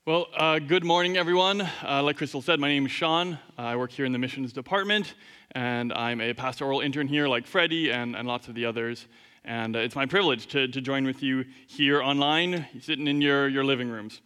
Good morning, everyone. Like Crystal said, my name is Sean. I work here in the missions department, and I'm a pastoral intern here like Freddie and lots of the others. And it's my privilege to join with you here online, sitting in your living rooms.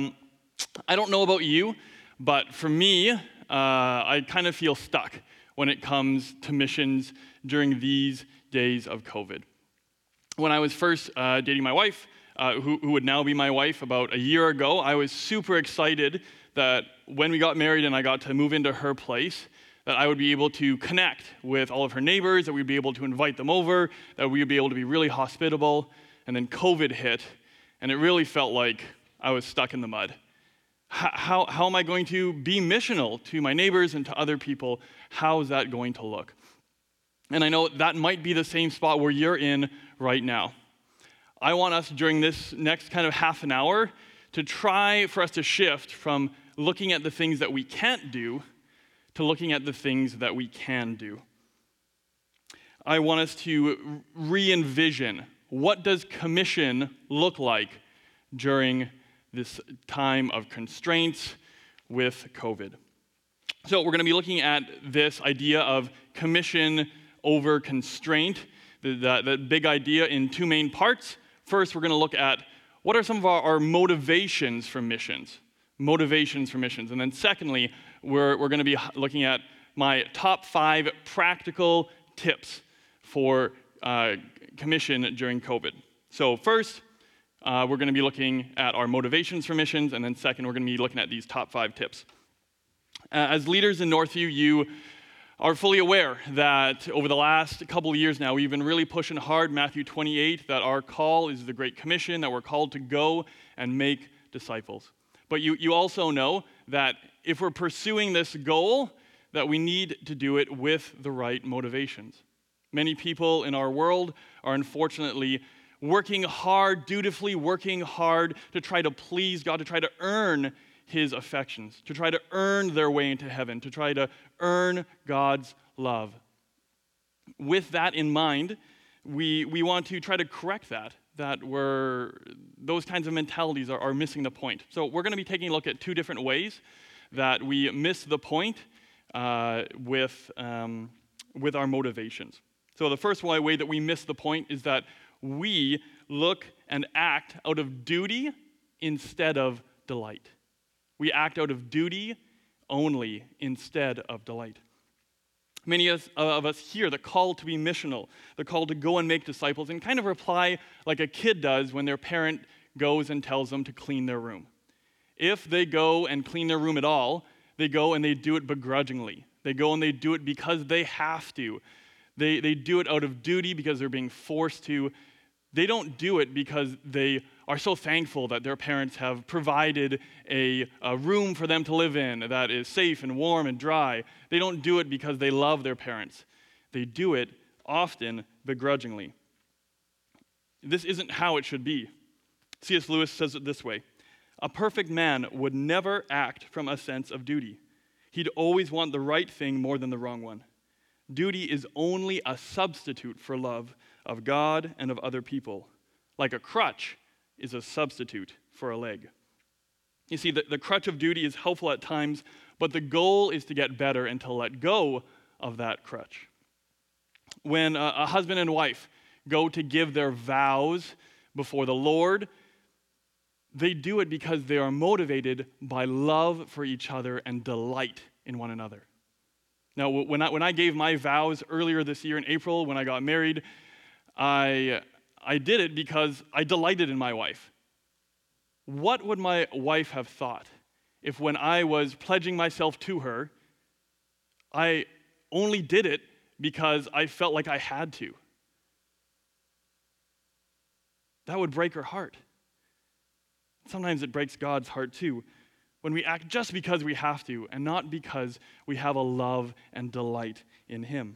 I don't know about you, but for me, I kind of feel stuck when it comes to missions during these days of COVID. When I was first dating my wife, who would now be my wife, about a year ago, I was super excited that when we got married and I got to move into her place, that I would be able to connect with all of her neighbors, that we'd be able to invite them over, that we would be able to be really hospitable. And then COVID hit, and it really felt like I was stuck in the mud. How am I going to be missional to my neighbors and to other people? How is that going to look? And I know that might be the same spot where you're in right now. I want us during this next kind of half an hour to try for us to shift from looking at the things that we can't do to looking at the things that we can do. I want us to re-envision what does commission look like during this time of constraints with COVID. So we're going to be looking at this idea of commission over constraint, the big idea in two main parts. First, we're going to look at what are some of our motivations for missions. And then secondly, we're going to be looking at my top 5 practical tips for commission during COVID. So first, we're going to be looking at our motivations for missions, and then second, we're going to be looking at these top 5 tips. As leaders in Northview, you are fully aware that over the last couple of years now, we've been really pushing hard Matthew 28, that our call is the Great Commission, that we're called to go and make disciples. But you also know that if we're pursuing this goal, that we need to do it with the right motivations. Many people in our world are unfortunately working hard, dutifully working hard to try to please God, to try to earn His affections, to try to earn their way into heaven, to try to earn God's love. With that in mind, we want to try to correct that those kinds of mentalities are missing the point. So we're going to be taking a look at 2 different ways that we miss the point with our motivations. So the first way that we miss the point is that we look and act out of duty instead of delight. We act out of duty only instead of delight. Many of us hear the call to be missional, the call to go and make disciples, and kind of reply like a kid does when their parent goes and tells them to clean their room. If they go and clean their room at all, they go and they do it begrudgingly. They go and they do it because they have to. They do it out of duty because they're being forced to. They don't do it because they are so thankful that their parents have provided a room for them to live in that is safe and warm and dry. They don't do it because they love their parents. They do it often begrudgingly. This isn't how it should be. C.S. Lewis says it this way: a perfect man would never act from a sense of duty. He'd always want the right thing more than the wrong one. Duty is only a substitute for love of God and of other people, like a crutch is a substitute for a leg. You see, the crutch of duty is helpful at times, but the goal is to get better and to let go of that crutch. When a husband and wife go to give their vows before the Lord, they do it because they are motivated by love for each other and delight in one another. Now, when I gave my vows earlier this year in April, when I got married, I did it because I delighted in my wife. What would my wife have thought if when I was pledging myself to her, I only did it because I felt like I had to? That would break her heart. Sometimes it breaks God's heart too, when we act just because we have to and not because we have a love and delight in Him.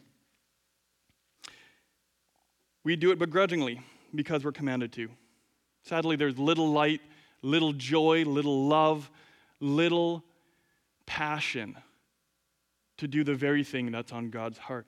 We do it begrudgingly because we're commanded to. Sadly, there's little light, little joy, little love, little passion to do the very thing that's on God's heart.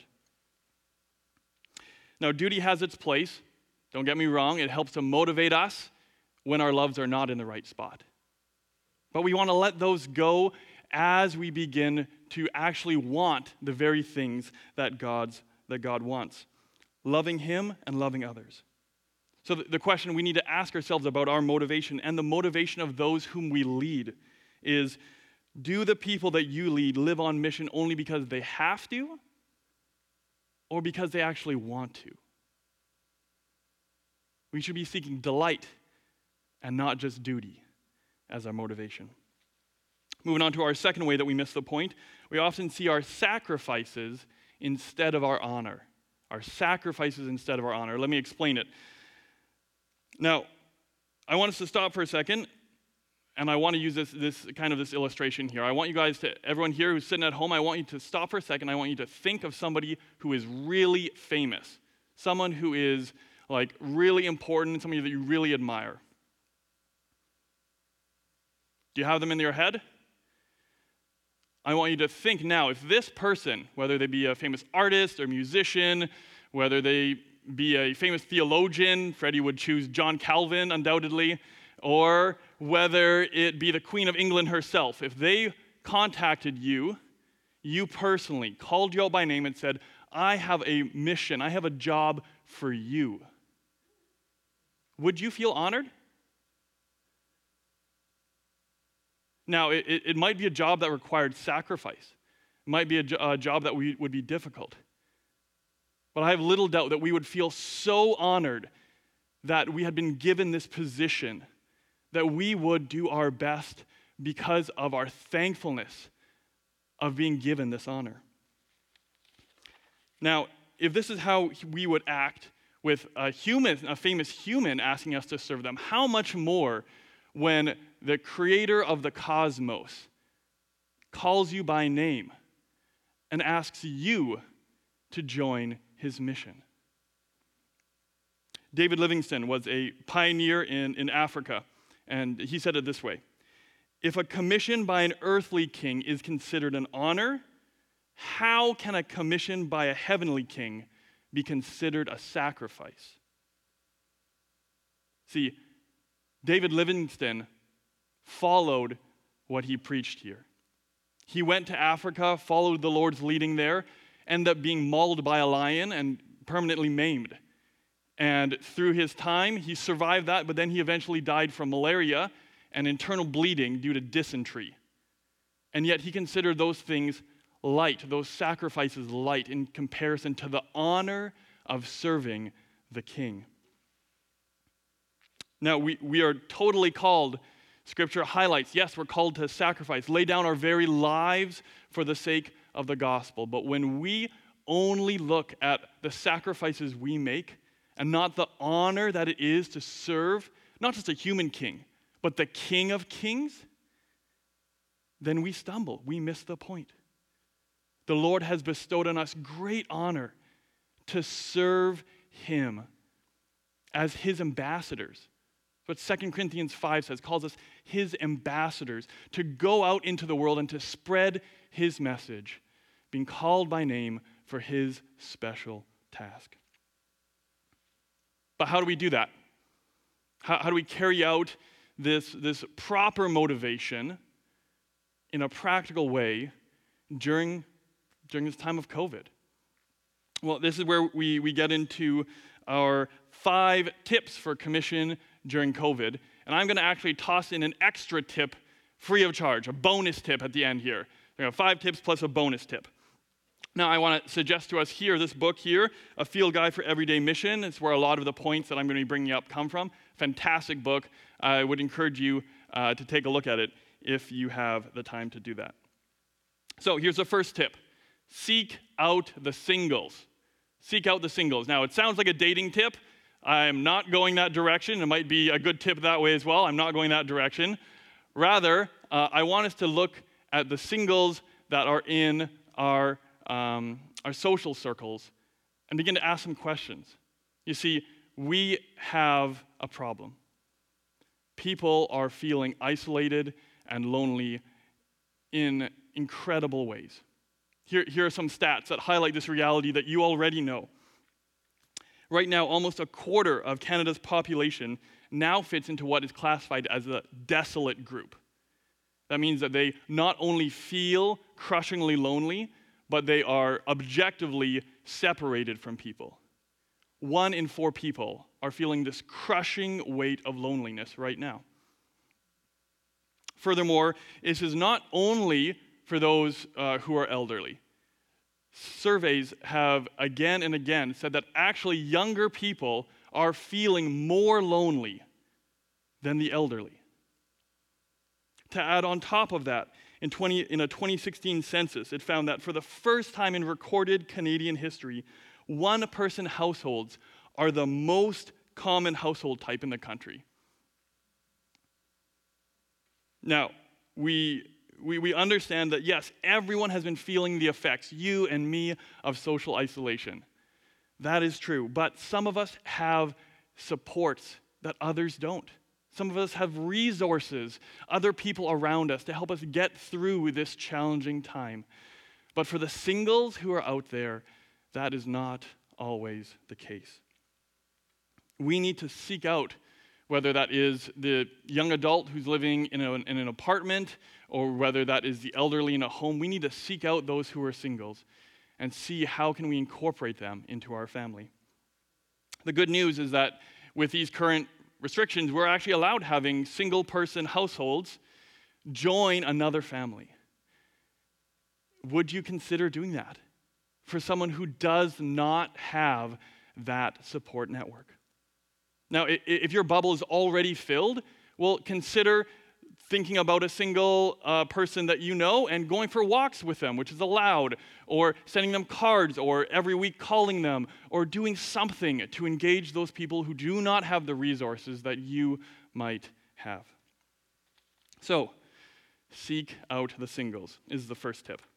Now, duty has its place. Don't get me wrong, it helps to motivate us when our loves are not in the right spot. But we want to let those go as we begin to actually want the very things that God wants. Loving him and loving others. So the question we need to ask ourselves about our motivation and the motivation of those whom we lead is, do the people that you lead live on mission only because they have to or because they actually want to? We should be seeking delight and not just duty as our motivation. Moving on to our second way that we miss the point, we often see our sacrifices instead of our honor. Our sacrifices instead of our honor. Let me explain it. Now, I want us to stop for a second, and I want to use this illustration here. I want you guys everyone here who's sitting at home, I want you to stop for a second. I want you to think of somebody who is really famous, someone who is like really important, somebody that you really admire. Do you have them in your head? I want you to think now, if this person, whether they be a famous artist or musician, whether they be a famous theologian, Freddie would choose John Calvin undoubtedly, or whether it be the Queen of England herself, if they contacted you, you personally, called you out by name and said, I have a mission, I have a job for you, would you feel honored? Now, it might be a job that required sacrifice. It might be a job that would be difficult. But I have little doubt that we would feel so honored that we had been given this position, that we would do our best because of our thankfulness of being given this honor. Now, if this is how we would act with a famous human asking us to serve them, how much more when the creator of the cosmos calls you by name and asks you to join his mission. David Livingstone was a pioneer in Africa, and he said it this way: if a commission by an earthly king is considered an honor, how can a commission by a heavenly king be considered a sacrifice? See, David Livingstone followed what he preached here. He went to Africa, followed the Lord's leading there, ended up being mauled by a lion and permanently maimed. And through his time, he survived that, but then he eventually died from malaria and internal bleeding due to dysentery. And yet he considered those things light, those sacrifices light in comparison to the honor of serving the king. Now, we are totally called, Scripture highlights, yes, we're called to sacrifice, lay down our very lives for the sake of the gospel. But when we only look at the sacrifices we make and not the honor that it is to serve, not just a human king, but the King of Kings, then we stumble, we miss the point. The Lord has bestowed on us great honor to serve him as his ambassadors. What 2 Corinthians 5 says, calls us his ambassadors, to go out into the world and to spread his message, being called by name for his special task. But how do we do that? How do we carry out this proper motivation in a practical way during this time of COVID? Well, this is where we get into our 5 tips for commission during COVID. And I'm going to actually toss in an extra tip free of charge, a bonus tip at the end here. There are 5 tips plus a bonus tip. Now, I want to suggest to us here, this book here, A Field Guide for Everyday Mission. It's where a lot of the points that I'm going to be bringing up come from. Fantastic book. I would encourage you to take a look at it if you have the time to do that. So here's the first tip. Seek out the singles. Seek out the singles. Now, it sounds like a dating tip. I'm not going that direction. It might be a good tip that way as well. I'm not going that direction. Rather, I want us to look at the singles that are in our social circles and begin to ask some questions. You see, we have a problem. People are feeling isolated and lonely in incredible ways. Here are some stats that highlight this reality that you already know. Right now, almost a quarter of Canada's population now fits into what is classified as a desolate group. That means that they not only feel crushingly lonely, but they are objectively separated from people. 1 in 4 people are feeling this crushing weight of loneliness right now. Furthermore, this is not only for those who are elderly. Surveys have again and again said that actually younger people are feeling more lonely than the elderly. To add on top of that, in a 2016 census, it found that for the first time in recorded Canadian history, one-person households are the most common household type in the country. Now, we understand that, yes, everyone has been feeling the effects, you and me, of social isolation. That is true, but some of us have supports that others don't. Some of us have resources, other people around us to help us get through this challenging time. But for the singles who are out there, that is not always the case. We need to seek out, whether that is the young adult who's living in an apartment or whether that is the elderly in a home, we need to seek out those who are singles and see how can we incorporate them into our family. The good news is that with these current restrictions, we're actually allowed having single-person households join another family. Would you consider doing that for someone who does not have that support network? Now, if your bubble is already filled, well, consider thinking about a single person that you know and going for walks with them, which is allowed, or sending them cards, or every week calling them, or doing something to engage those people who do not have the resources that you might have. So, seek out the singles is the first tip.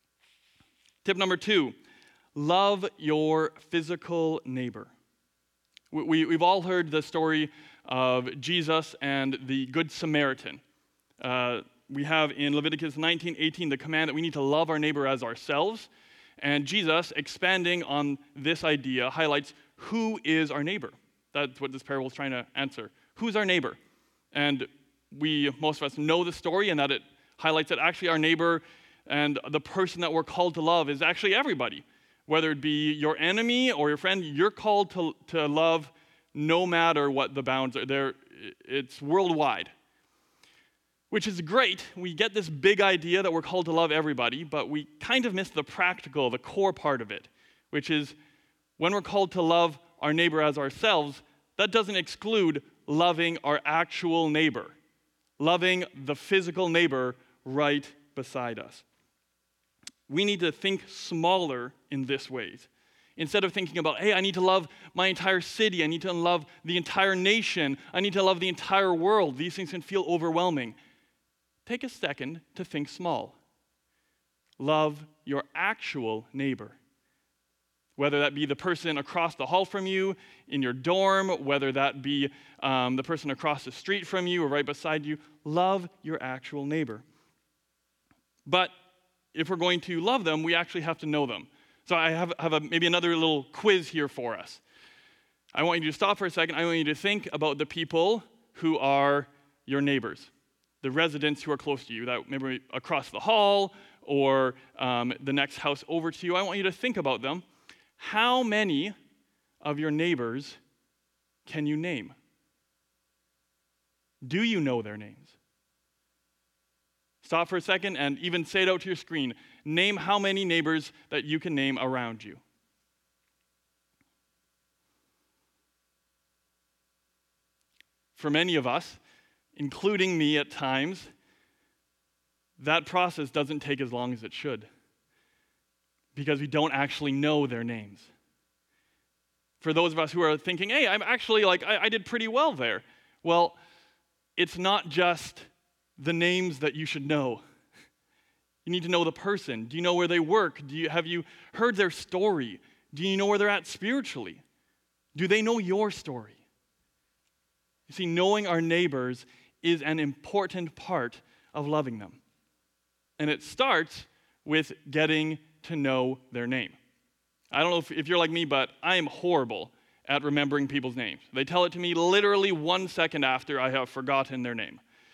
Tip number 2, love your physical neighbor. We've all heard the story of Jesus and the Good Samaritan. We have in Leviticus 19:18 the command that we need to love our neighbor as ourselves. And Jesus, expanding on this idea, highlights who is our neighbor. That's what this parable is trying to answer. Who's our neighbor? And most of us know the story, and that it highlights that actually our neighbor and the person that we're called to love is actually everybody. Whether it be your enemy or your friend, you're called to love no matter what the bounds are. It's worldwide, which is great. We get this big idea that we're called to love everybody, but we kind of miss the practical, the core part of it, which is when we're called to love our neighbor as ourselves, that doesn't exclude loving our actual neighbor, loving the physical neighbor right beside us. We need to think smaller in this way. Instead of thinking about, hey, I need to love my entire city, I need to love the entire nation, I need to love the entire world, these things can feel overwhelming. Take a second to think small. Love your actual neighbor. Whether that be the person across the hall from you in your dorm, whether that be the person across the street from you or right beside you, love your actual neighbor. But if we're going to love them, we actually have to know them. So I have maybe another little quiz here for us. I want you to stop for a second. I want you to think about the people who are your neighbors, the residents who are close to you, that maybe across the hall or the next house over to you. I want you to think about them. How many of your neighbors can you name? Do you know their names? Stop for a second and even say it out to your screen. Name how many neighbors that you can name around you. For many of us, including me at times, that process doesn't take as long as it should because we don't actually know their names. For those of us who are thinking, hey, I'm actually I did pretty well there. Well, it's not just the names that you should know. You need to know the person. Do you know where they work? Have you heard their story? Do you know where they're at spiritually? Do they know your story? You see, knowing our neighbors is an important part of loving them. And it starts with getting to know their name. I don't know if you're like me, but I am horrible at remembering people's names. They tell it to me literally 1 second after I have forgotten their name.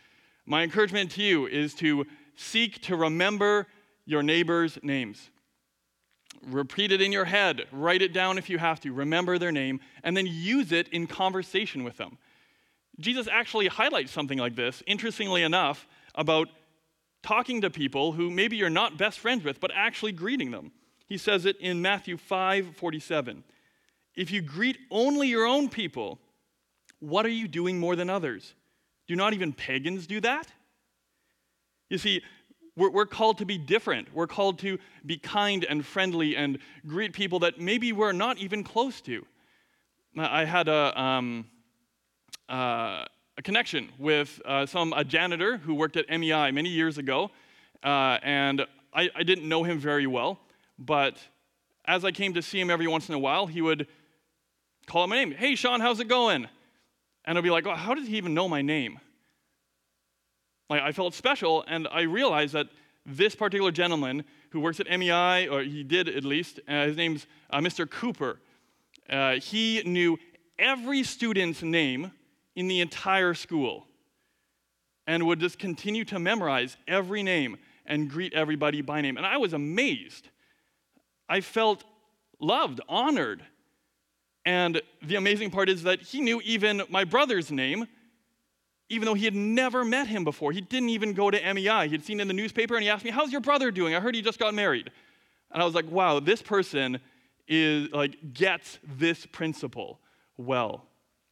My encouragement to you is to seek to remember your neighbor's names. Repeat it in your head. Write it down if you have to. Remember their name, and then use it in conversation with them. Jesus actually highlights something like this, interestingly enough, about talking to people who maybe you're not best friends with, but actually greeting them. He says it in Matthew 5:47. If you greet only your own people, what are you doing more than others? Do not even pagans do that? You see, we're called to be different. We're called to be kind and friendly and greet people that maybe we're not even close to. I had a connection with a janitor who worked at MEI many years ago, and I didn't know him very well, but as I came to see him every once in a while, he would call out my name. Hey, Sean, how's it going? And I'd be like, oh, how does he even know my name? Like, I felt special, and I realized that this particular gentleman who works at MEI, or he did at least, his name's Mr. Cooper. He knew every student's name in the entire school and would just continue to memorize every name and greet everybody by name. And I was amazed. I felt loved, honored. And the amazing part is that he knew even my brother's name, even though he had never met him before. He didn't even go to MEI. He had seen it in the newspaper, and he asked me, how's your brother doing? I heard he just got married. And I was like, wow, this person gets this principle well.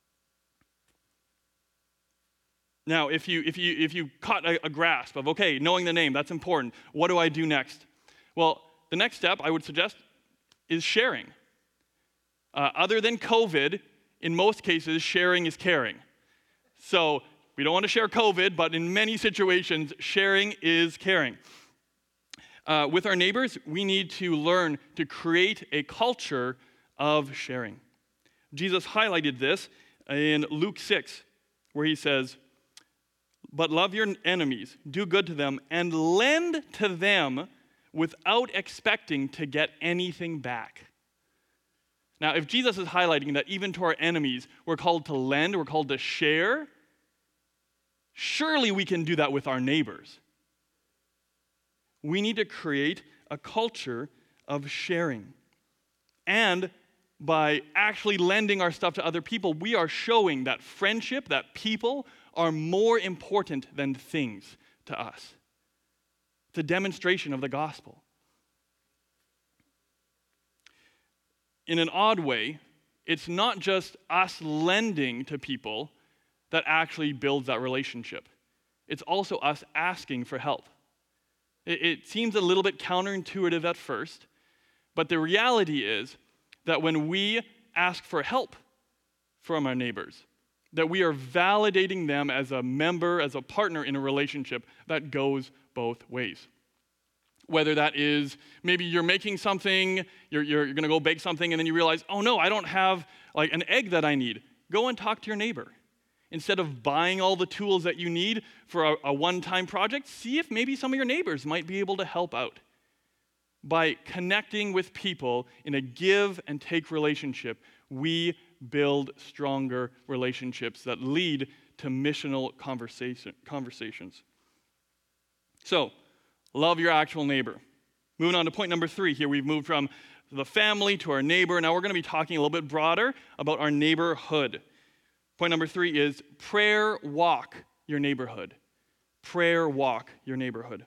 Now, if you caught a grasp of, okay, knowing the name, that's important. What do I do next? Well, the next step I would suggest is sharing. Other than COVID, in most cases, sharing is caring. So we don't want to share COVID, but in many situations, sharing is caring. With our neighbors, we need to learn to create a culture of sharing. Jesus highlighted this in Luke 6, where he says, but love your enemies, do good to them, and lend to them without expecting to get anything back. Now, if Jesus is highlighting that even to our enemies, we're called to lend, we're called to share, surely we can do that with our neighbors. We need to create a culture of sharing. And by actually lending our stuff to other people, we are showing that friendship, that people are more important than things to us. It's a demonstration of the gospel. In an odd way, it's not just us lending to people that actually builds that relationship. It's also us asking for help. It seems a little bit counterintuitive at first, but the reality is that when we ask for help from our neighbors, that we are validating them as a member, as a partner in a relationship that goes both ways. Whether that is maybe you're making something, you're going to go bake something, and then you realize, oh no, I don't have like an egg that I need. Go and talk to your neighbor. Instead of buying all the tools that you need for a one-time project, see if maybe some of your neighbors might be able to help out. By connecting with people in a give and take relationship, we build stronger relationships that lead to missional conversations. So, love your actual neighbor. Moving on to point number 3 here, we've moved from the family to our neighbor. Now we're going to be talking a little bit broader about our neighborhood. Point number 3 is prayer walk your neighborhood. Prayer walk your neighborhood.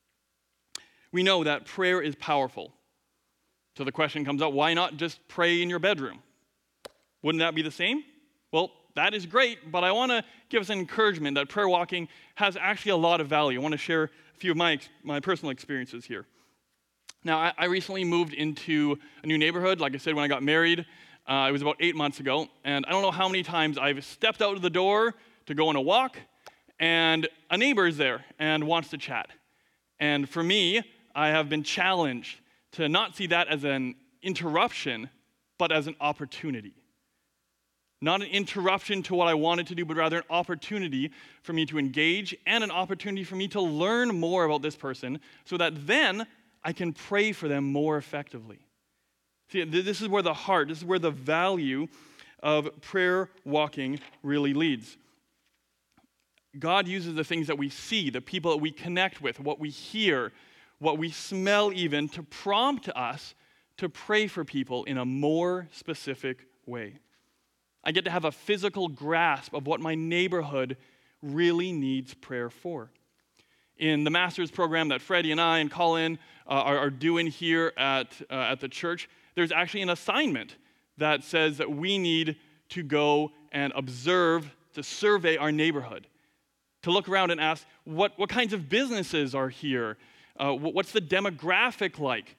We know that prayer is powerful. So the question comes up, why not just pray in your bedroom? Wouldn't that be the same? Well, that is great, but I want to give us an encouragement that prayer walking has actually a lot of value. I want to share a few of my personal experiences here. Now, I recently moved into a new neighborhood. Like I said, when I got married, it was about 8 months ago, and I don't know how many times I've stepped out of the door to go on a walk, and a neighbor is there and wants to chat. And for me, I have been challenged to not see that as an interruption, but as an opportunity. Not an interruption to what I wanted to do, but rather an opportunity for me to engage and an opportunity for me to learn more about this person so that then I can pray for them more effectively. See, this is where the heart, this is where the value of prayer walking really leads. God uses the things that we see, the people that we connect with, what we hear, what we smell even, to prompt us to pray for people in a more specific way. I get to have a physical grasp of what my neighborhood really needs prayer for. In the master's program that Freddie and I and Colin are doing here at the church, there's actually an assignment that says that we need to go and observe, to survey our neighborhood, to look around and ask, what kinds of businesses are here? What's the demographic like?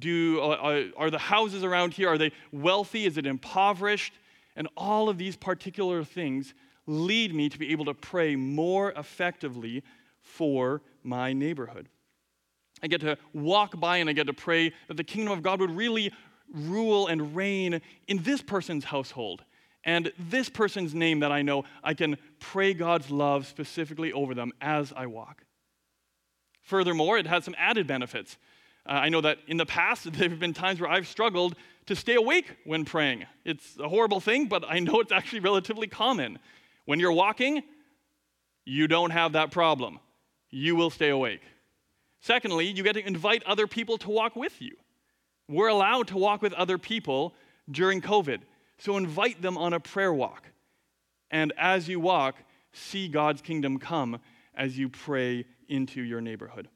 Are the houses around here, are they wealthy? Is it impoverished? And all of these particular things lead me to be able to pray more effectively for my neighborhood. I get to walk by and I get to pray that the kingdom of God would really rule and reign in this person's household. And this person's name that I know, I can pray God's love specifically over them as I walk. Furthermore, it has some added benefits. I know that in the past, there have been times where I've struggled to stay awake when praying. It's a horrible thing, but I know it's actually relatively common. When you're walking, you don't have that problem. You will stay awake. Secondly, you get to invite other people to walk with you. We're allowed to walk with other people during COVID, so invite them on a prayer walk. And as you walk, see God's kingdom come as you pray into your neighborhood.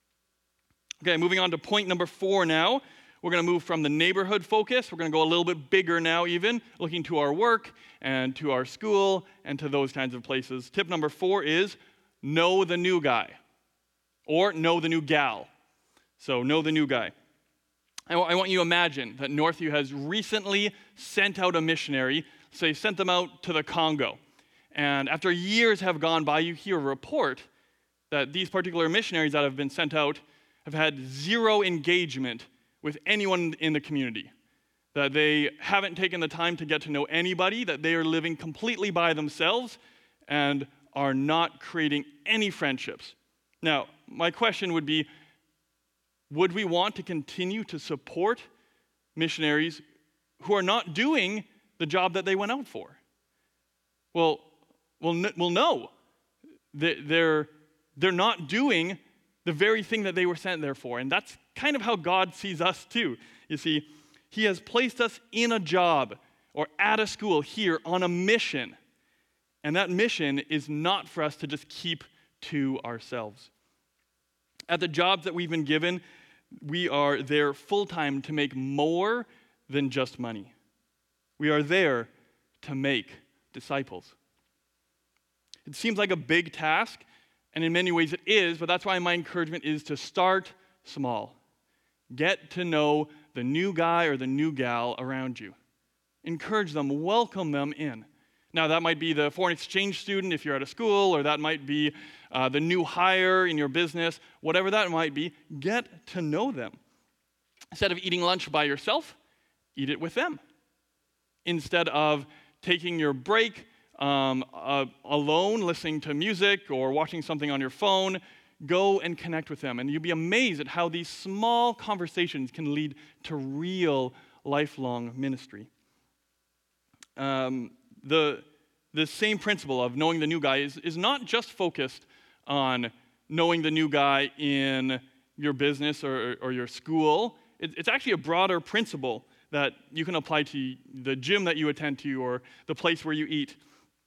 Okay, moving on to point number 4 now. We're going to move from the neighborhood focus. We're going to go a little bit bigger now even, looking to our work and to our school and to those kinds of places. Tip number 4 is know the new guy or know the new gal. So know the new guy. I want you to imagine that Northview has recently sent out a missionary, say sent them out to the Congo. And after years have gone by, you hear a report that these particular missionaries that have been sent out have had zero engagement with anyone in the community, that they haven't taken the time to get to know anybody, that they are living completely by themselves and are not creating any friendships. Now, my question would be, would we want to continue to support missionaries who are not doing the job that they went out for? Well, no. They're not doing the very thing that they were sent there for. And that's kind of how God sees us too. You see, He has placed us in a job or at a school here on a mission. And that mission is not for us to just keep to ourselves. At the jobs that we've been given, we are there full-time to make more than just money. We are there to make disciples. It seems like a big task, and in many ways it is, but that's why my encouragement is to start small. Get to know the new guy or the new gal around you. Encourage them, welcome them in. Now, that might be the foreign exchange student if you're at a school, or that might be the new hire in your business, whatever that might be, get to know them. Instead of eating lunch by yourself, eat it with them. Instead of taking your break alone, listening to music or watching something on your phone, go and connect with them. And you'll be amazed at how these small conversations can lead to real lifelong ministry. The same principle of knowing the new guy is not just focused on knowing the new guy in your business or your school. It's actually a broader principle that you can apply to the gym that you attend to or the place where you eat.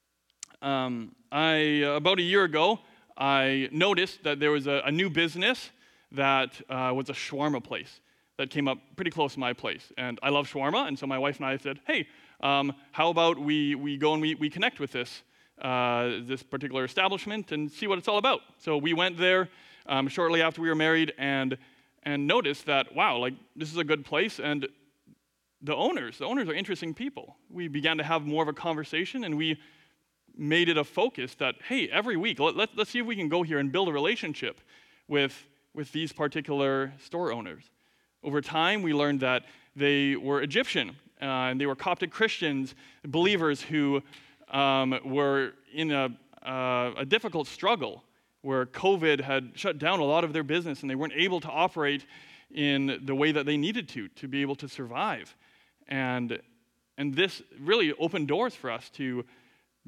About a year ago, I noticed that there was a new business that was a shawarma place that came up pretty close to my place. And I love shawarma, and so my wife and I said, hey, how about we go and we connect with this particular establishment and see what it's all about. So we went there shortly after we were married and noticed that, wow, like this is a good place, and the owners are interesting people. We began to have more of a conversation, and we made it a focus that, hey, every week, let's see if we can go here and build a relationship with these particular store owners. Over time, we learned that they were Egyptian, and they were Coptic Christians, believers who were in a difficult struggle where COVID had shut down a lot of their business, and they weren't able to operate in the way that they needed to be able to survive. And this really opened doors for us to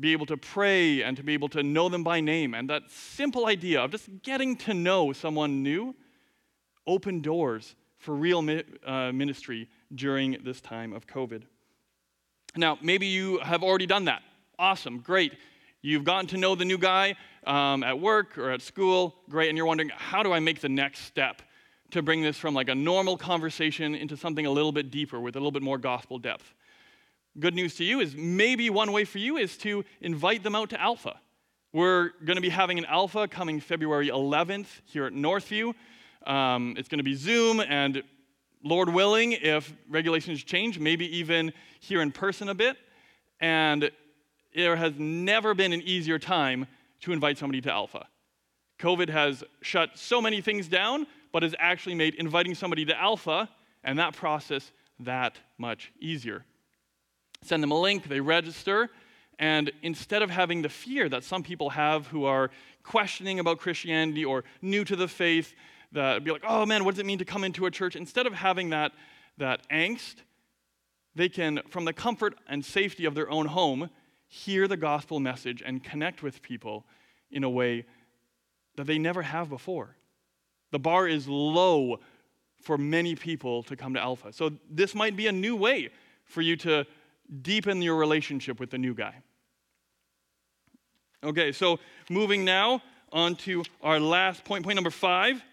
be able to pray and to be able to know them by name. And that simple idea of just getting to know someone new opened doors for real ministry during this time of COVID. Now, maybe you have already done that. Awesome, great. You've gotten to know the new guy at work or at school, great, and you're wondering, how do I make the next step to bring this from like a normal conversation into something a little bit deeper with a little bit more gospel depth? Good news to you is maybe one way for you is to invite them out to Alpha. We're going to be having an Alpha coming February 11th here at Northview. It's going to be Zoom, and Lord willing, if regulations change, maybe even here in person a bit. And there has never been an easier time to invite somebody to Alpha. COVID has shut so many things down, but has actually made inviting somebody to Alpha and that process that much easier. Send them a link, they register, and instead of having the fear that some people have who are questioning about Christianity or new to the faith, that be like, oh man, what does it mean to come into a church? Instead of having that angst, they can, from the comfort and safety of their own home, hear the gospel message and connect with people in a way that they never have before. The bar is low for many people to come to Alpha. So this might be a new way for you to deepen your relationship with the new guy. Okay, so moving now on to our last point. Point number 5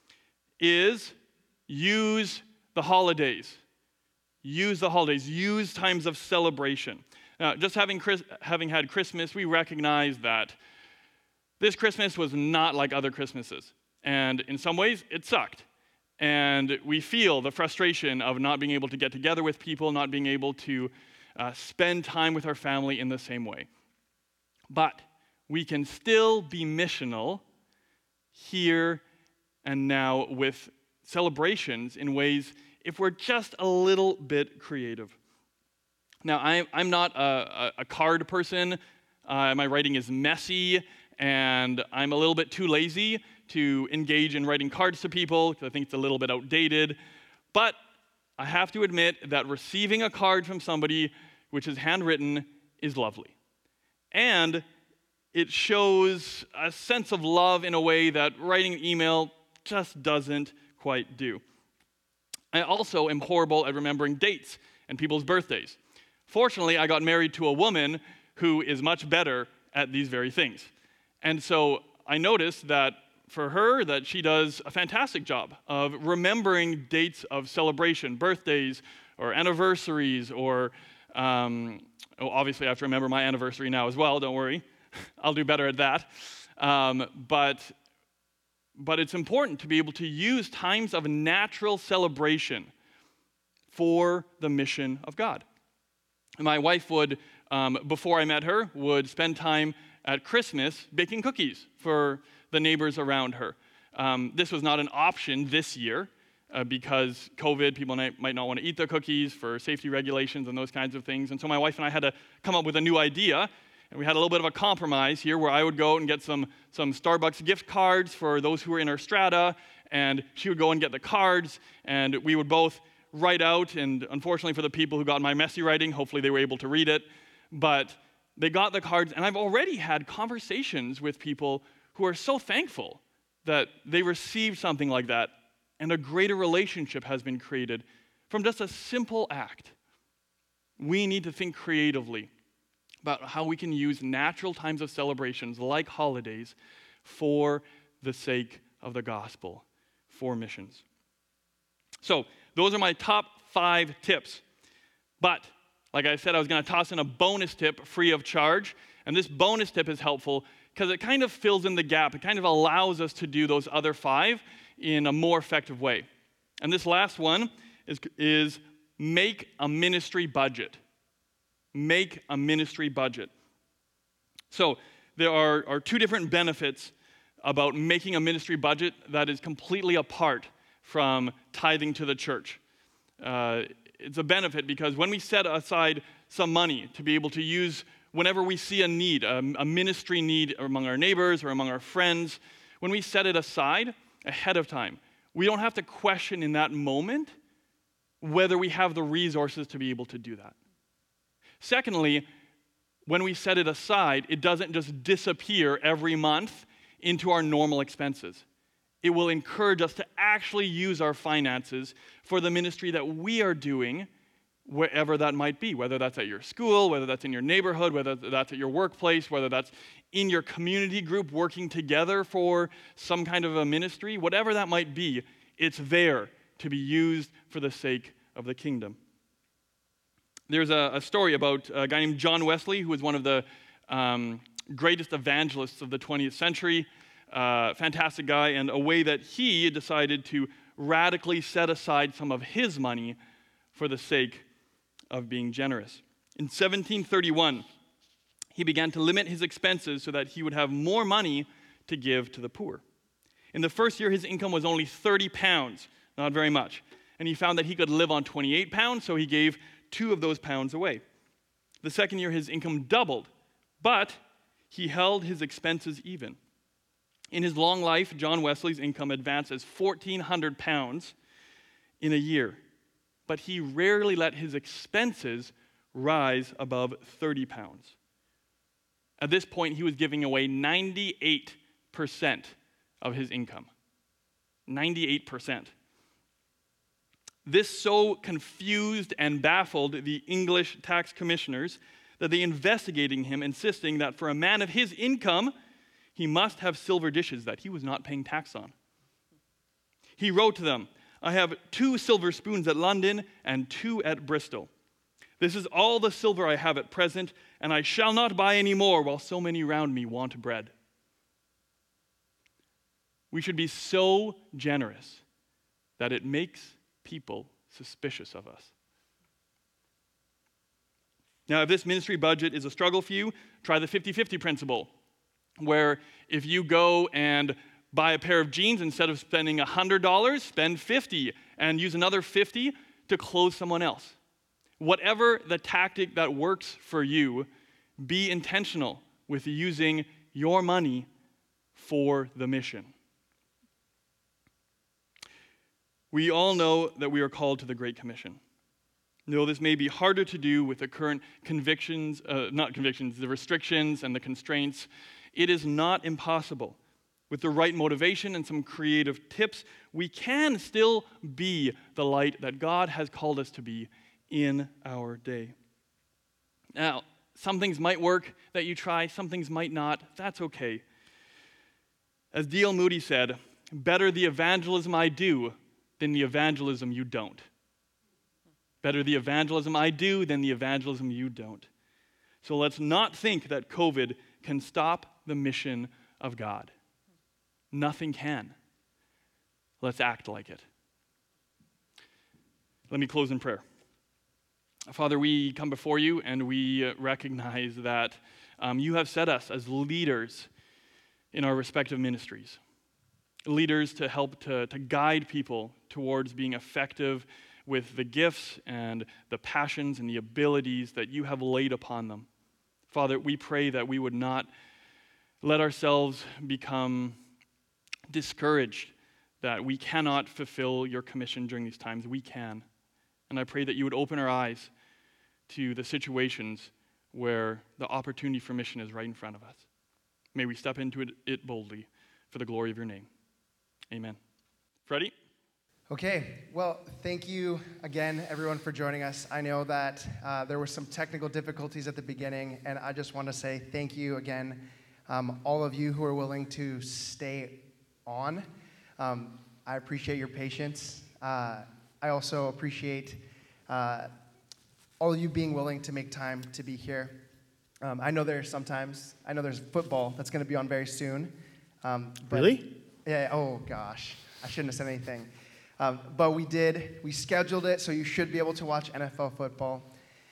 is use the holidays. Use the holidays. Use times of celebration. Now, just having had Christmas, we recognize that this Christmas was not like other Christmases. And in some ways, it sucked. And we feel the frustration of not being able to get together with people, not being able to spend time with our family in the same way. But we can still be missional here and now with celebrations in ways if we're just a little bit creative. Now, I'm not a card person. My writing is messy, and I'm a little bit too lazy to engage in writing cards to people because I think it's a little bit outdated. But I have to admit that receiving a card from somebody which is handwritten is lovely. And it shows a sense of love in a way that writing an email just doesn't quite do. I also am horrible at remembering dates and people's birthdays. Fortunately, I got married to a woman who is much better at these very things. And so I noticed that for her, that she does a fantastic job of remembering dates of celebration, birthdays or anniversaries, or obviously I have to remember my anniversary now as well, don't worry. I'll do better at that. But it's important to be able to use times of natural celebration for the mission of God. My wife would, before I met her, would spend time at Christmas baking cookies for the neighbors around her. This was not an option this year because COVID, people might not want to eat their cookies for safety regulations and those kinds of things. And so my wife and I had to come up with a new idea. And we had a little bit of a compromise here where I would go and get some Starbucks gift cards for those who were in our strata, and she would go and get the cards, and we would both write out, and unfortunately for the people who got my messy writing, hopefully they were able to read it, but they got the cards, and I've already had conversations with people who are so thankful that they received something like that, and a greater relationship has been created from just a simple act. We need to think creatively about how we can use natural times of celebrations like holidays for the sake of the gospel, for missions. So those are my top 5 tips. But like I said, I was going to toss in a bonus tip free of charge. And this bonus tip is helpful because it kind of fills in the gap. It kind of allows us to do those other 5 in a more effective way. And this last one is make a ministry budget. Make a ministry budget. So there are 2 different benefits about making a ministry budget that is completely apart from tithing to the church. It's a benefit because when we set aside some money to be able to use whenever we see a need, a ministry need among our neighbors or among our friends, when we set it aside ahead of time, we don't have to question in that moment whether we have the resources to be able to do that. Secondly, when we set it aside, it doesn't just disappear every month into our normal expenses. It will encourage us to actually use our finances for the ministry that we are doing, wherever that might be, whether that's at your school, whether that's in your neighborhood, whether that's at your workplace, whether that's in your community group working together for some kind of a ministry, whatever that might be, it's there to be used for the sake of the kingdom. There's a story about a guy named John Wesley, who was one of the greatest evangelists of the 20th century. Fantastic guy, and a way that he decided to radically set aside some of his money for the sake of being generous. In 1731, he began to limit his expenses so that he would have more money to give to the poor. In the first year, his income was only 30 pounds, not very much. And he found that he could live on 28 pounds, so he gave 2 of those pounds away. The second year, his income doubled, but he held his expenses even. In his long life, John Wesley's income advanced as 1,400 pounds in a year, but he rarely let his expenses rise above 30 pounds. At this point, he was giving away 98% of his income. 98%. This so confused and baffled the English tax commissioners that they investigated him, insisting that for a man of his income, he must have silver dishes that he was not paying tax on. He wrote to them, "I have 2 silver spoons at London and 2 at Bristol. This is all the silver I have at present, and I shall not buy any more while so many round me want bread." We should be so generous that it makes people suspicious of us. Now, if this ministry budget is a struggle for you, try the 50-50 principle, where if you go and buy a pair of jeans, instead of spending $100, spend $50 and use another $50 to clothe someone else. Whatever the tactic that works for you, be intentional with using your money for the mission. We all know that we are called to the Great Commission. Though this may be harder to do with the current the restrictions and the constraints, it is not impossible. With the right motivation and some creative tips, we can still be the light that God has called us to be in our day. Now, some things might work that you try, some things might not. That's okay. As D.L. Moody said, "Better the evangelism I do than the evangelism you don't." Better the evangelism I do than the evangelism you don't. So let's not think that COVID can stop the mission of God. Nothing can. Let's act like it. Let me close in prayer. Father, we come before you and we recognize that you have set us as leaders in our respective ministries. Leaders to help to guide people towards being effective with the gifts and the passions and the abilities that you have laid upon them. Father, we pray that we would not let ourselves become discouraged that we cannot fulfill your commission during these times. We can. And I pray that you would open our eyes to the situations where the opportunity for mission is right in front of us. May we step into it boldly for the glory of your name. Amen. Freddie? Okay, well, thank you again, everyone, for joining us. I know that there were some technical difficulties at the beginning, and I just want to say thank you again, all of you who are willing to stay on. I appreciate your patience. I also appreciate all of you being willing to make time to be here. I know there's football that's going to be on very soon. Really? Yeah, oh gosh, I shouldn't have said anything. But we scheduled it, so you should be able to watch NFL football.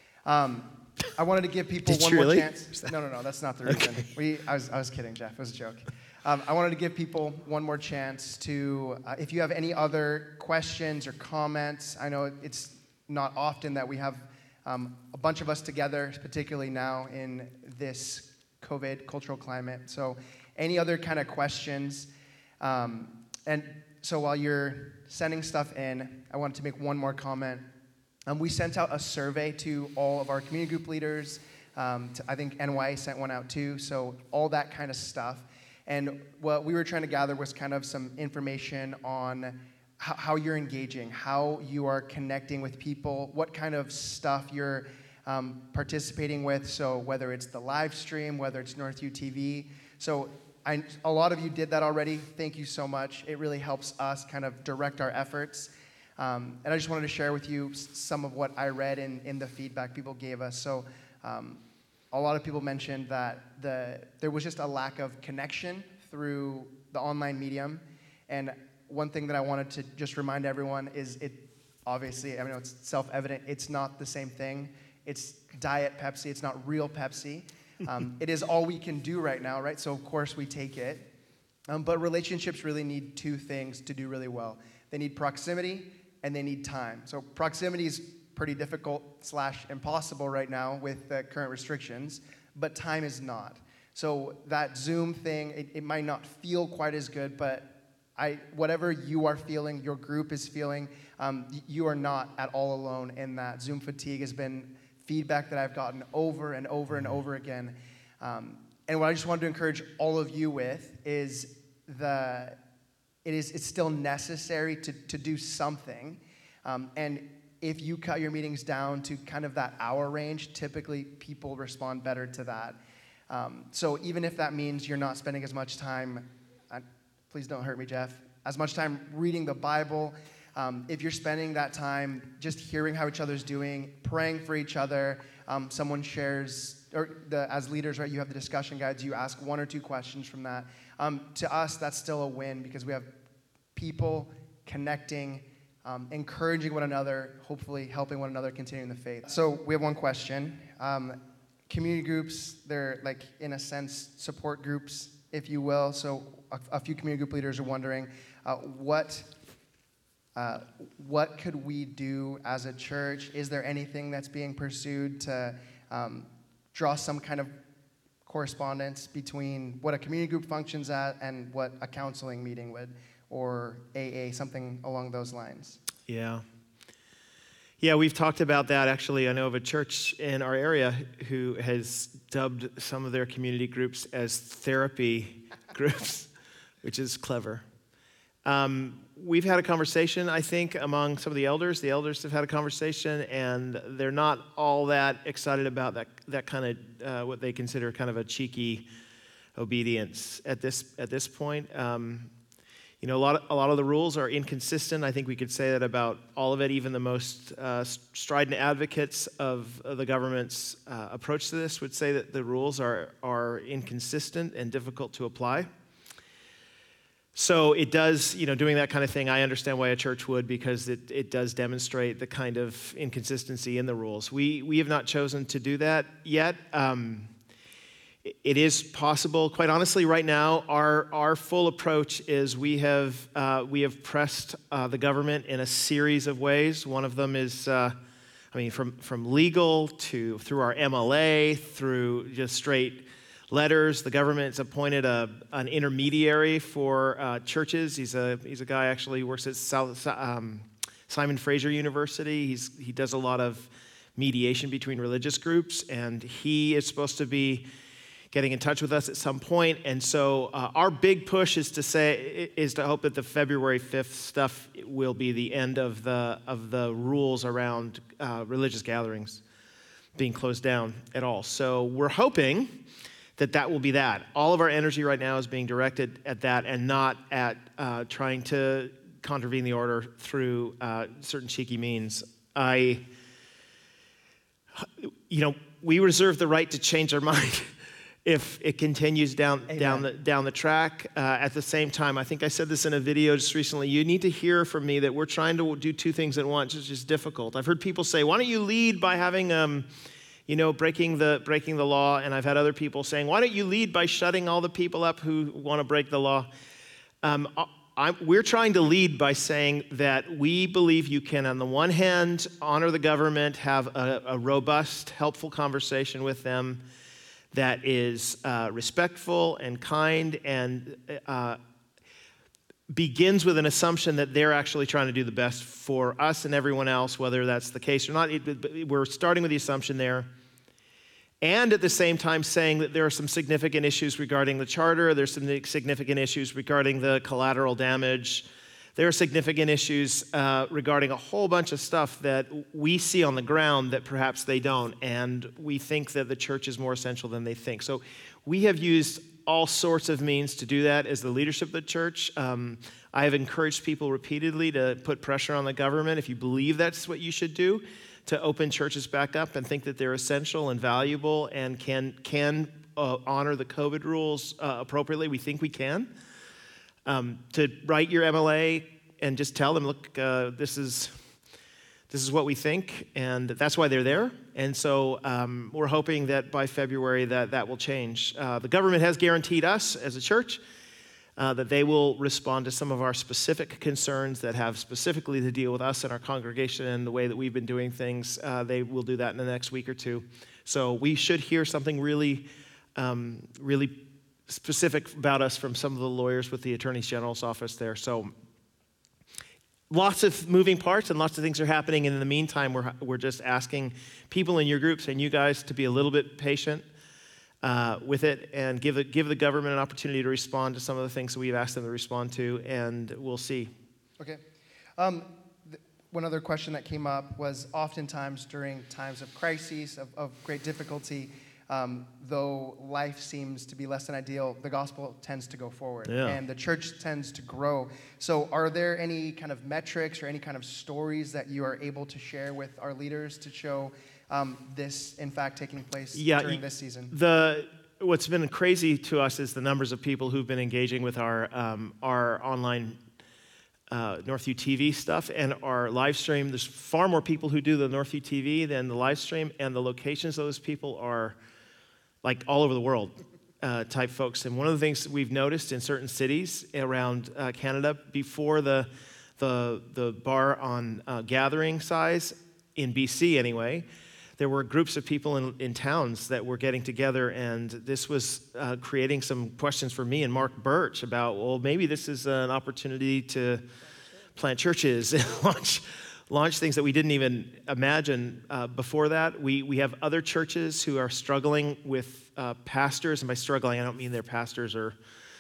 I wanted to give people one more chance. No, that's not the reason. Okay. I was kidding, Jeff, it was a joke. I wanted to give people one more chance to, if you have any other questions or comments, I know it's not often that we have a bunch of us together, particularly now in this COVID cultural climate. So any other kind of questions, and so while you're sending stuff in, I wanted to make one more comment. We sent out a survey to all of our community group leaders, I think NY sent one out too. So all that kind of stuff. And what we were trying to gather was kind of some information on how you're engaging, how you are connecting with people, what kind of stuff you're participating with. So whether it's the live stream, whether it's Northview TV. So a lot of you did that already. Thank you so much. It really helps us kind of direct our efforts. And I just wanted to share with you some of what I read in the feedback people gave us. So a lot of people mentioned that there was just a lack of connection through the online medium. And one thing that I wanted to just remind everyone is obviously, I mean, it's self-evident, it's not the same thing. It's Diet Pepsi, it's not real Pepsi. It is all we can do right now, right? So of course we take it. But relationships really need two things to do really well. They need proximity and they need time. So proximity is pretty difficult / impossible right now with the current restrictions, but time is not. So that Zoom thing, it might not feel quite as good, but whatever you are feeling, your group is feeling, you are not at all alone in that. Zoom fatigue has been feedback that I've gotten over and over and over again. And what I just wanted to encourage all of you with is it's still necessary to do something. And if you cut your meetings down to kind of that hour range, typically people respond better to that. So even if that means you're not spending as much time, please don't hurt me, Jeff, as much time reading the Bible, if you're spending that time just hearing how each other's doing, praying for each other, someone shares, as leaders, right, you have the discussion guides, you ask 1 or 2 questions from that. To us, that's still a win because we have people connecting, encouraging one another, hopefully helping one another continue in the faith. So we have one question. Community groups, they're like, in a sense, support groups, if you will. So a few community group leaders are wondering, what could we do as a church? Is there anything that's being pursued to draw some kind of correspondence between what a community group functions at and what a counseling meeting would, or AA, something along those lines? Yeah, we've talked about that. Actually, I know of a church in our area who has dubbed some of their community groups as therapy groups, which is clever. We've had a conversation, I think, among some of the elders. The elders have had a conversation, and they're not all that excited about that kind of what they consider kind of a cheeky obedience at this point. A lot of the rules are inconsistent. I think we could say that about all of it. Even the most strident advocates of the government's approach to this would say that the rules are inconsistent and difficult to apply. So it does, doing that kind of thing, I understand why a church would, because it does demonstrate the kind of inconsistency in the rules. We have not chosen to do that yet. It is possible. Quite honestly, right now, our full approach is we have pressed the government in a series of ways. One of them is, from legal to through our MLA, through just straight letters. The government's appointed an intermediary for churches. He's a guy actually who works at Simon Fraser University. He does a lot of mediation between religious groups, and he is supposed to be getting in touch with us at some point. And so our big push is to hope that the February 5th stuff will be the end of the rules around religious gatherings being closed down at all. So we're hoping that will be that. All of our energy right now is being directed at that and not at trying to contravene the order through certain cheeky means. We reserve the right to change our mind if it continues down the track. At the same time, I think I said this in a video just recently, you need to hear from me that we're trying to do 2 things at once. It's just difficult. I've heard people say, why don't you lead by having breaking the law, and I've had other people saying, why don't you lead by shutting all the people up who want to break the law? We're trying to lead by saying that we believe you can, on the one hand, honor the government, have a robust, helpful conversation with them that is respectful and kind and begins with an assumption that they're actually trying to do the best for us and everyone else, whether that's the case or not. We're starting with the assumption there. and at the same time saying that there are some significant issues regarding the charter, there's some significant issues regarding the collateral damage, there are significant issues regarding a whole bunch of stuff that we see on the ground that perhaps they don't, and we think that the church is more essential than they think. So we have used all sorts of means to do that as the leadership of the church. I have encouraged people repeatedly to put pressure on the government, if you believe that's what you should do, to open churches back up and think that they're essential and valuable and can honor the COVID rules appropriately. We think we can. To write your MLA and just tell them, look, this is what we think, and that's why they're there. And so we're hoping that by February that will change. The government has guaranteed us as a church that they will respond to some of our specific concerns that have specifically to deal with us and our congregation and the way that we've been doing things. They will do that in the next week or two. So we should hear something really specific about us from some of the lawyers with the Attorney General's office there. So lots of moving parts and lots of things are happening. And in the meantime, we're just asking people in your groups and you guys to be a little bit patient with it and give the government an opportunity to respond to some of the things that we've asked them to respond to, and we'll see. Okay. One other question that came up was oftentimes during times of crises, of great difficulty, though life seems to be less than ideal, the gospel tends to go forward, and the church tends to grow. So are there any kind of metrics or any kind of stories that you are able to share with our leaders to show this, in fact, taking place during this season? What's been crazy to us is the numbers of people who've been engaging with our online Northview TV stuff and our live stream. There's far more people who do the Northview TV than the live stream, and the locations of those people are like all over the world type folks. And one of the things we've noticed in certain cities around Canada, before the bar on gathering size, in BC anyway, there were groups of people in towns that were getting together, and this was creating some questions for me and Mark Birch about, well, maybe this is an opportunity to plant churches and launch things that we didn't even imagine before that. We have other churches who are struggling with pastors, and by struggling, I don't mean their pastors are,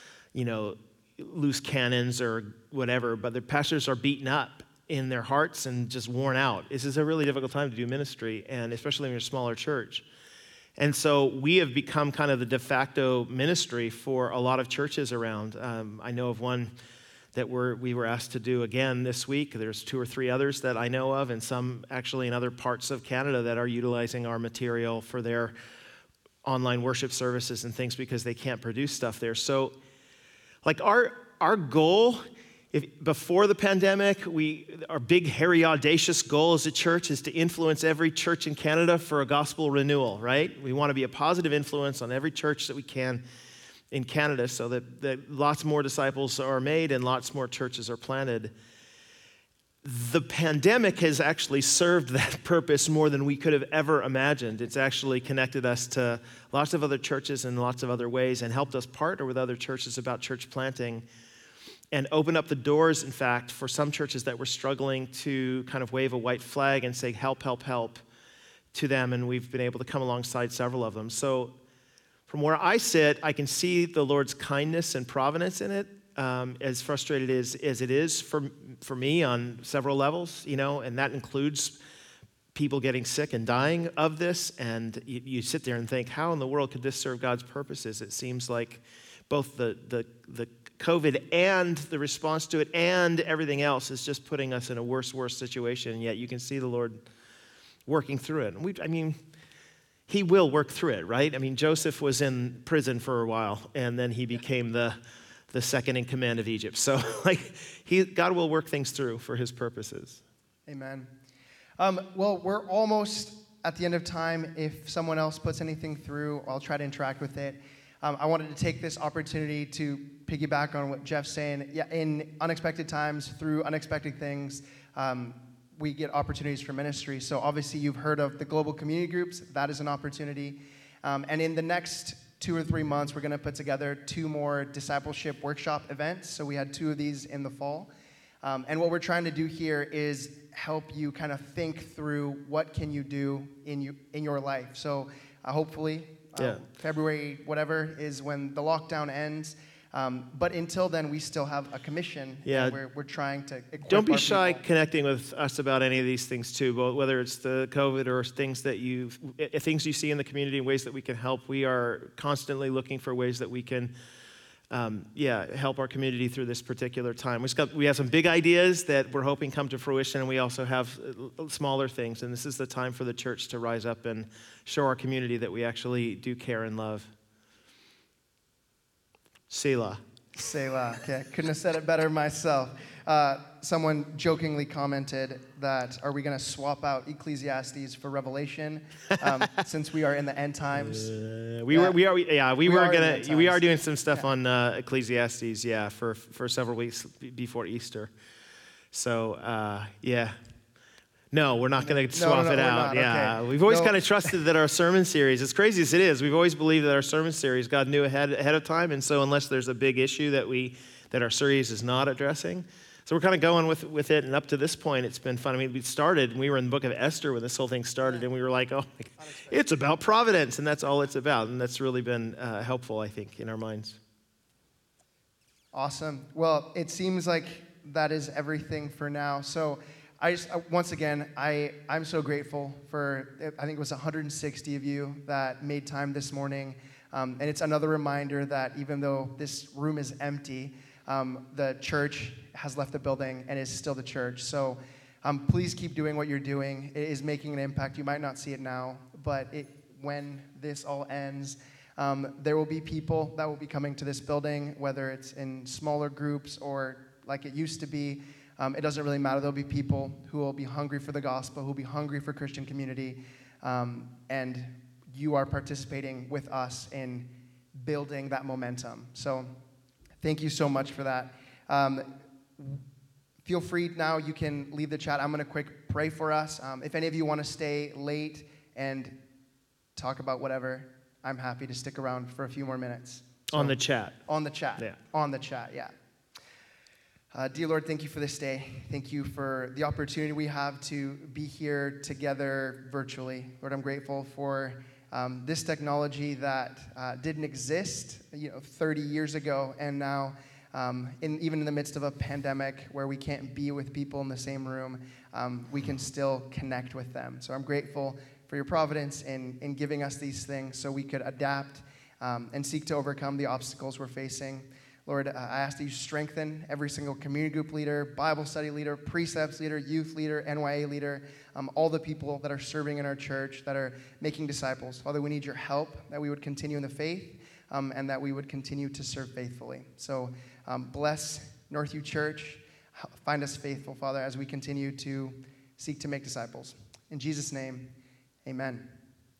loose cannons or whatever, but their pastors are beaten up in their hearts and just worn out. This is a really difficult time to do ministry, and especially when you're a smaller church. And so we have become kind of the de facto ministry for a lot of churches around. I know of one that we were asked to do again this week. There's 2 or 3 others that I know of, and some actually in other parts of Canada that are utilizing our material for their online worship services and things because they can't produce stuff there. So like our goal, before the pandemic, our big, hairy, audacious goal as a church is to influence every church in Canada for a gospel renewal, right? We want to be a positive influence on every church that we can in Canada so that lots more disciples are made and lots more churches are planted. The pandemic has actually served that purpose more than we could have ever imagined. It's actually connected us to lots of other churches in lots of other ways and helped us partner with other churches about church planting and open up the doors, in fact, for some churches that were struggling to kind of wave a white flag and say, help, help, help to them, and we've been able to come alongside several of them. So from where I sit, I can see the Lord's kindness and providence in it, as frustrated as it is for me on several levels, and that includes people getting sick and dying of this, and you sit there and think, how in the world could this serve God's purposes? It seems like both the COVID and the response to it and everything else is just putting us in a worse situation, and yet you can see the Lord working through it. And He will work through it, right? I mean, Joseph was in prison for a while, and then he became the second in command of Egypt. So, God will work things through for His purposes. Amen. Well, we're almost at the end of time. If someone else puts anything through, I'll try to interact with it. I wanted to take this opportunity to piggyback on what Jeff's saying. Yeah, in unexpected times, through unexpected things, we get opportunities for ministry. So obviously you've heard of the global community groups. That is an opportunity. And in the next 2 or 3 months, we're going to put together 2 more discipleship workshop events. So we had 2 of these in the fall. And what we're trying to do here is help you kind of think through what can you do in your life. So hopefully. February, whatever, is when the lockdown ends. But until then, we still have a commission. Yeah. And we're trying to equip Don't be our shy people. connecting with us about any of these things too, whether it's the COVID or things you see in the community and ways that we can help. We are constantly looking for ways that we can help our community through this particular time. We have some big ideas that we're hoping come to fruition, and we also have smaller things. And this is the time for the church to rise up and show our community that we actually do care and love. Selah. Selah. Okay, couldn't have said it better myself. Someone jokingly commented that, are we going to swap out Ecclesiastes for Revelation since we are in the end times? We are doing some stuff on Ecclesiastes, for several weeks before Easter. So, No, we're not going to swap it out. Okay. We've always kind of trusted that our sermon series, as crazy as it is, we've always believed that our sermon series, God knew ahead of time, and so unless there's a big issue that our series is not addressing, so we're kind of going with it, and up to this point, it's been fun. I mean, we were in the book of Esther when this whole thing started, and we were like, it's about providence, and that's all it's about, and that's really been helpful, I think, in our minds. Awesome. Well, it seems like that is everything for now. So once again, I'm so grateful for, I think it was 160 of you that made time this morning. And it's another reminder that even though this room is empty, the church has left the building and is still the church. So please keep doing what you're doing. It is making an impact. You might not see it now, but when this all ends, there will be people that will be coming to this building, whether it's in smaller groups or like it used to be. It doesn't really matter. There'll be people who will be hungry for the gospel, who will be hungry for Christian community, and you are participating with us in building that momentum. So thank you so much for that. Feel free now, you can leave the chat. I'm going to quick pray for us. If any of you want to stay late and talk about whatever, I'm happy to stick around for a few more minutes. So, on the chat. On the chat. Yeah. On the chat, yeah. Dear Lord, thank you for this day. Thank you for the opportunity we have to be here together virtually. Lord, I'm grateful for this technology that didn't exist 30 years ago, and now even in the midst of a pandemic where we can't be with people in the same room, we can still connect with them. So I'm grateful for your providence in giving us these things so we could adapt and seek to overcome the obstacles we're facing. Lord, I ask that you strengthen every single community group leader, Bible study leader, precepts leader, youth leader, NYA leader, all the people that are serving in our church, that are making disciples. Father, we need your help, that we would continue in the faith, and that we would continue to serve faithfully. So bless Northview Church. Find us faithful, Father, as we continue to seek to make disciples. In Jesus' name, amen.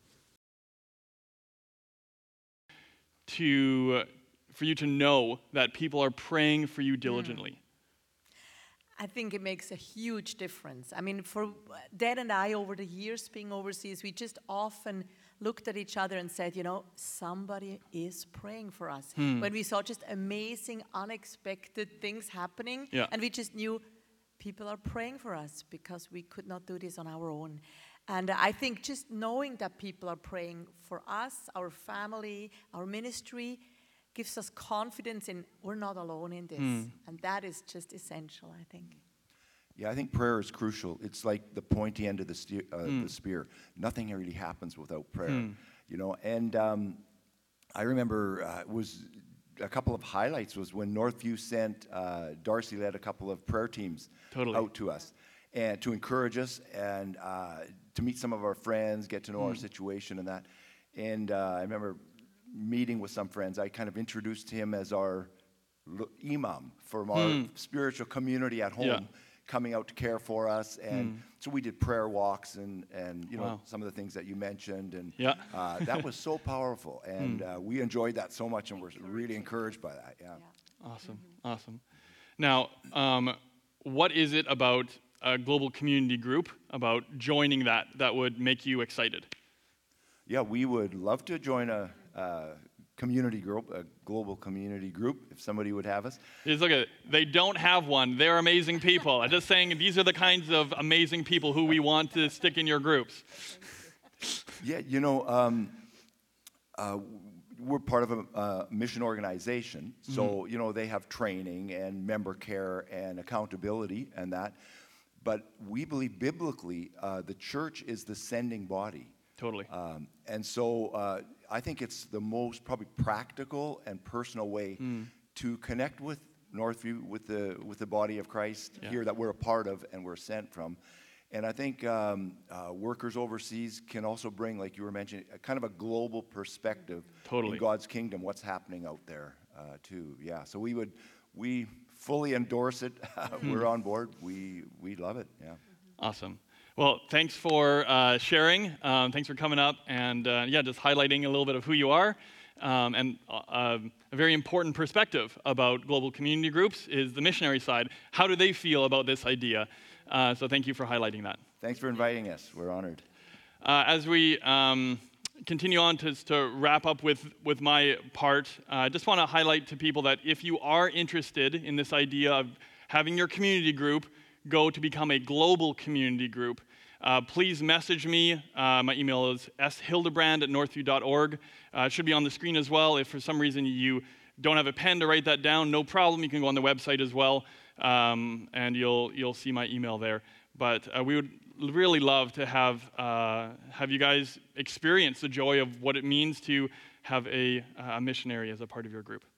For you to know that people are praying for you diligently. I think it makes a huge difference. I mean, for Dad and I, over the years being overseas, we just often looked at each other and said, somebody is praying for us. When we saw just amazing, unexpected things happening, and we just knew people are praying for us because we could not do this on our own. And I think just knowing that people are praying for us, our family, our ministry, gives us confidence in we're not alone in this. And that is just essential, I think. Yeah, I think prayer is crucial. It's like the pointy end of the spear. Nothing really happens without prayer, And I remember it was a couple of highlights was when Northview sent, Darcy led a couple of prayer teams out to us and to encourage us and to meet some of our friends, get to know our situation and that. And I remember meeting with some friends, I kind of introduced him as our imam from our spiritual community at home, coming out to care for us. And so we did prayer walks and some of the things that you mentioned. And that was so powerful. And we enjoyed that so much, and we're really encouraged by that. Yeah. Awesome. Now, what is it about a global community group, about joining that would make you excited? Yeah, we would love to join a community group, a global community group, if somebody would have us. Just look at it. They don't have one. They're amazing people. I'm just saying these are the kinds of amazing people who we want to stick in your groups. Yeah, we're part of a mission organization, so they have training and member care and accountability and that. But we believe biblically, the church is the sending body. Totally. And so I think it's the most probably practical and personal way to connect with Northview, with the body of Christ here that we're a part of and we're sent from. And I think workers overseas can also bring, like you were mentioning, a kind of a global perspective in God's kingdom, what's happening out there too. Yeah, so we fully endorse it. We're on board. We love it. Yeah. Awesome. Well, thanks for sharing. Thanks for coming up and just highlighting a little bit of who you are. And a very important perspective about global community groups is the missionary side. How do they feel about this idea? So thank you for highlighting that. Thanks for inviting us. We're honored. As we continue on to wrap up with my part, I just want to highlight to people that if you are interested in this idea of having your community group go to become a global community group, please message me. My email is shildebrand@northview.org. It should be on the screen as well. If for some reason you don't have a pen to write that down, no problem. You can go on the website as well, and you'll see my email there. But we would really love to have you guys experience the joy of what it means to have a missionary as a part of your group.